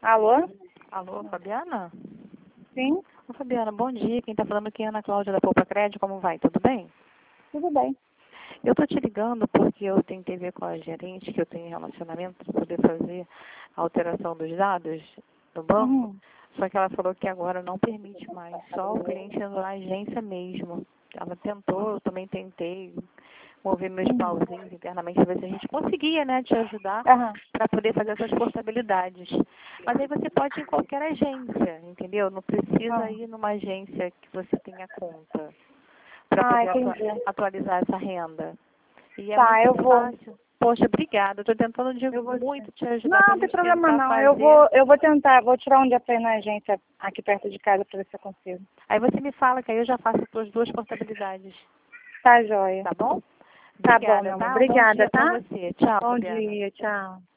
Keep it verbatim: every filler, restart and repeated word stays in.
Alô? Alô, Fabiana? Sim, Ô, Fabiana, bom dia. Quem está falando aqui é a Ana Cláudia da Poupa Crédito. Como vai? Tudo bem? tudo bem. Eu estou te ligando porque eu tentei ver com a gerente que eu tenho em relacionamento para poder fazer a alteração dos dados do banco. Uhum. Só que ela falou que agora não permite mais, só o cliente indo na agência mesmo. Ela tentou, eu também tentei mover meus Uhum. pauzinhos internamente para ver se a gente conseguia, né, te ajudar Aham. para poder fazer essas portabilidades. Mas aí você pode ir em qualquer agência, entendeu? Não precisa Ah, ir numa agência que você tenha conta para ah, poder atua- entendi. atualizar essa renda. E é Tá, muito eu vou. fácil. Poxa, obrigada. Estou tentando de Eu vou. muito te ajudar para Não, a não tem gente problema tentar não. Eu fazer. vou, eu vou tentar, vou tirar um dia pra ir na agência aqui perto de casa pra ver se eu consigo. Aí você me fala que aí eu já faço as duas portabilidades. Tá, joia. Tá bom? Tá bom, Obrigada, meu amor. tá? Um bom Obrigada, dia para tá? você. Tchau, Bom Fabiana. dia, tchau.